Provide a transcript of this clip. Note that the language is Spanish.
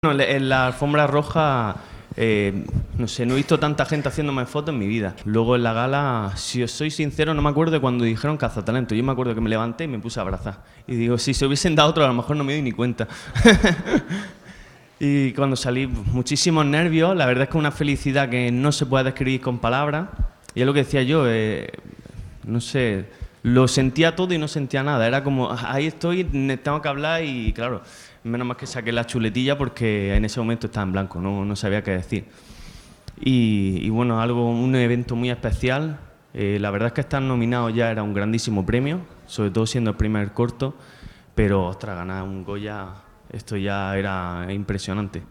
Bueno, en la alfombra roja, no sé, no he visto tanta gente haciéndome fotos en mi vida. Luego en la gala, si os soy sincero, no me acuerdo de cuando dijeron cazatalento. Yo me acuerdo que me levanté y me puse a abrazar. Y digo, si se hubiesen dado otro, a lo mejor no me doy ni cuenta. Y cuando salí, muchísimos nervios. La verdad es que una felicidad que no se puede describir con palabras. Y es lo que decía yo, no sé, lo sentía todo y no sentía nada. Era como, ahí estoy, tengo que hablar y claro, menos mal que saqué la chuletilla porque en ese momento estaba en blanco, no sabía qué decir. Y bueno, un evento muy especial. La verdad es que estar nominado ya era un grandísimo premio, sobre todo siendo el primer corto, pero ostras, ganar un Goya, esto ya era impresionante.